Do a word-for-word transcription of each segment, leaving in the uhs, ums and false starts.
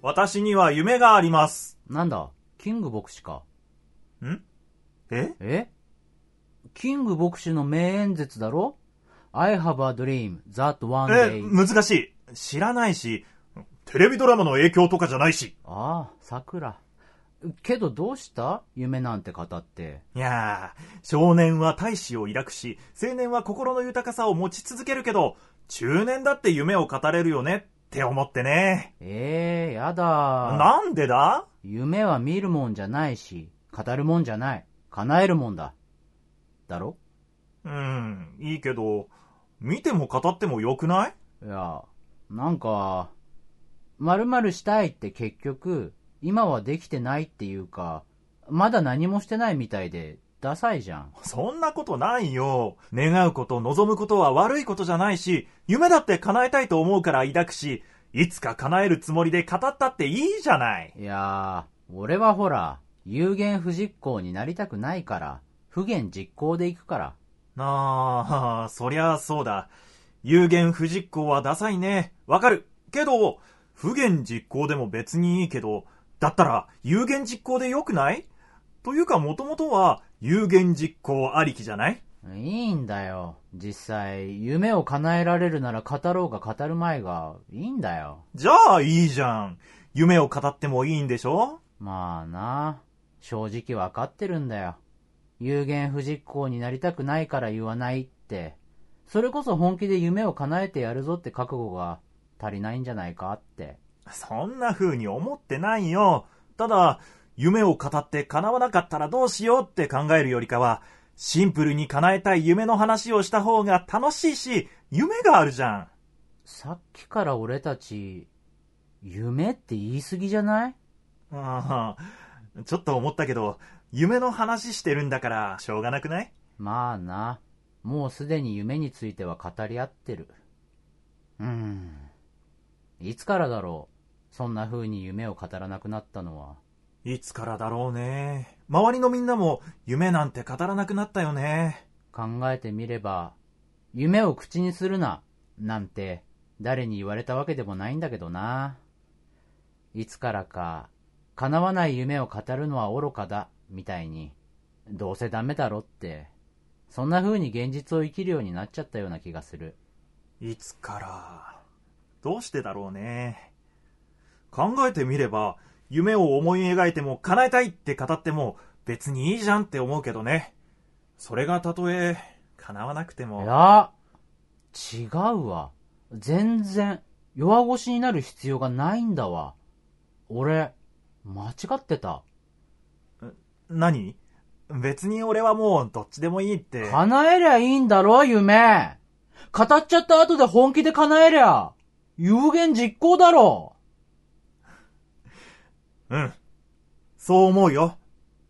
私には夢があります。 なんだ、キング牧師か。 ん？え？ え？キング牧師の名演説だろ？ I have a dream that one day。 え、難しい。知らないし、テレビドラマの影響とかじゃないし。 ああ、桜。けどどうした？夢なんて語って。 いやー、少年は大志を抱くし、青年は心の豊かさを持ち続けるけど、中年だって夢を語れるよねって思ってね。 ええー、やだ。 なんでだ？ 夢は見るもんじゃないし、語るもんじゃない。叶えるもんだ。だろ？ うん、いいけど、見ても語ってもよくない？ いや、なんか、〇〇したいって結局、今はできてないっていうか、まだ何もしてないみたいで、ダサいじゃん。 そんなことないよ。願うこと、望むことは悪いことじゃないし、夢だって叶えたいと思うから抱くし、いつか叶えるつもりで語ったっていいじゃない。 いやー、俺はほら、有言不実行になりたくないから、不言実行でいくから。 ああ、そりゃそうだ。有言不実行はダサいね。わかる。けど、不言実行でも別にいいけど、だったら有言実行でよくない？というかもともとは有言実行ありきじゃない？ いいんだよ。実際、夢を叶えられるなら語ろうが語る前がいいんだよ。 じゃあいいじゃん。夢を語ってもいいんでしょ？ まあな。正直わかってるんだよ。有言不実行になりたくないから言わないって。それこそ本気で夢を叶えてやるぞって覚悟が足りないんじゃないかって。 そんな風に思ってないよ。ただ、夢を語って叶わなかったらどうしようって考えるよりかは、シンプルに叶えたい夢の話をした方が楽しいし、夢があるじゃん。 さっきから俺たち、夢って言い過ぎじゃない？ ああ、ちょっと思ったけど、夢の話してるんだからしょうがなくない？ まあな。もうすでに夢については語り合ってる。うーん。いつからだろう、そんな風に夢を語らなくなったのは。 いつからだろうね。周りのみんなも夢なんて語らなくなったよね。 考えてみれば、夢を口にするな、なんて誰に言われたわけでもないんだけどな。いつからか、叶わない夢を語るのは愚かだ、みたいに、どうせダメだろって、そんな風に現実を生きるようになっちゃったような気がする。 いつから、どうしてだろうね。考えてみれば、夢を思い描いても叶えたいって語っても別にいいじゃんって思うけどね。それがたとえ叶わなくても。 いや、違うわ。全然弱腰になる必要がないんだわ。俺、間違ってた。 何？別に俺はもうどっちでもいいって。 叶えりゃいいんだろ、夢。語っちゃった後で本気で叶えりゃ有言実行だろ。 うん、そう思うよ。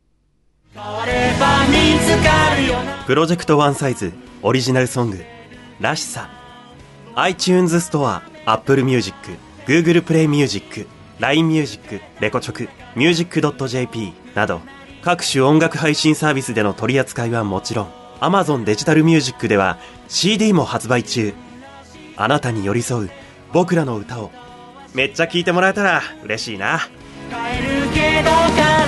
プロジェクトワンサイズオリジナルソングらしさ iTunes ストア、Apple Music、Google Play Music、ライン Music、レコチョク、ミュージックドットジェーピー など各種音楽配信サービスでの取り扱いはもちろん Amazon デジタルミュージックでは シーディー も発売中。あなたに寄り添う僕らの歌をめっちゃ聴いてもらえたら嬉しいな。 帰るけど